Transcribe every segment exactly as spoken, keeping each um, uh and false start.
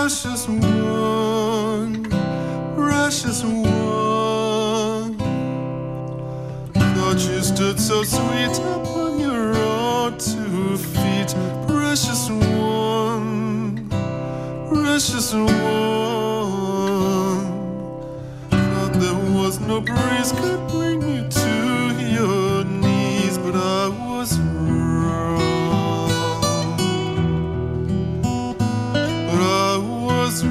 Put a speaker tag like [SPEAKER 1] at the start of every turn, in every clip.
[SPEAKER 1] precious one, precious one. Thought you stood so sweet upon your own two feet, precious one, precious one. Thought there was no breeze could bring you to your knees, but I was wrong. But I was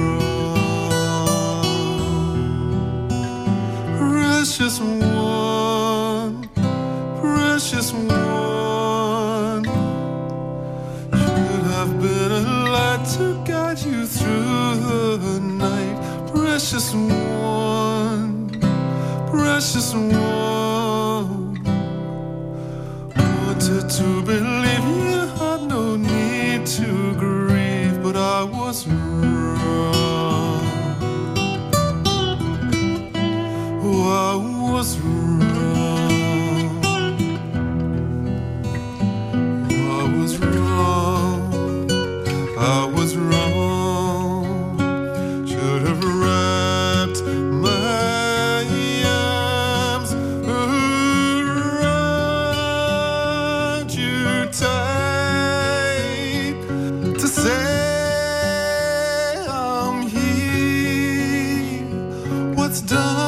[SPEAKER 1] wrong. Precious one, precious one. Should have been a light to guide you through the night. Precious one, precious one. Wanted to believe you had no need to grieve, but I was wrong. Oh, I was wrong. I was wrong. I was wrong. Should have wrapped my arms around you tight to say I'm here. What's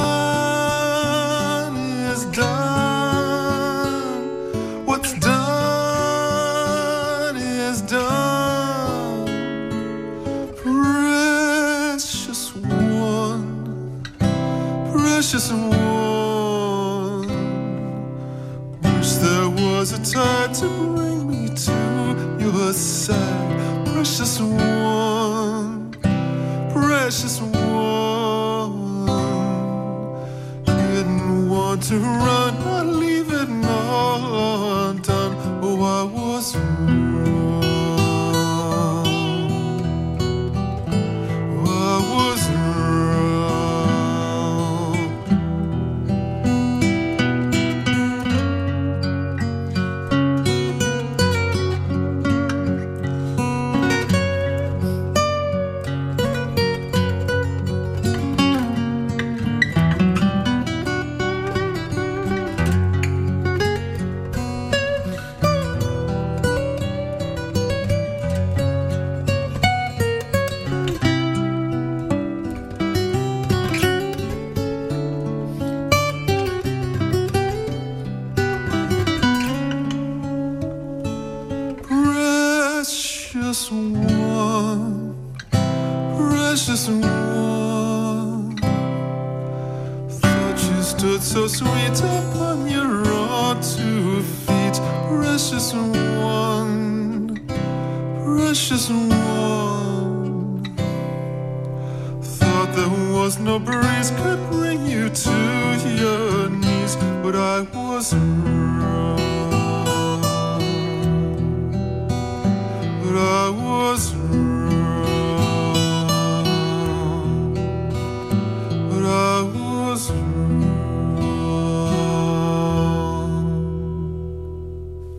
[SPEAKER 1] done is done. What's done is done. Precious one, precious one. Wish there was a tide to bring me to your side. Precious one, precious one. Didn't want to run, I'd leave it all undone. Oh, I was wrong. Oh, I was wrong. Precious one, precious one. Thought you stood so sweet upon your own two feet. Precious one, precious one. Thought there was no breeze could bring you to your knees, but I was wrong.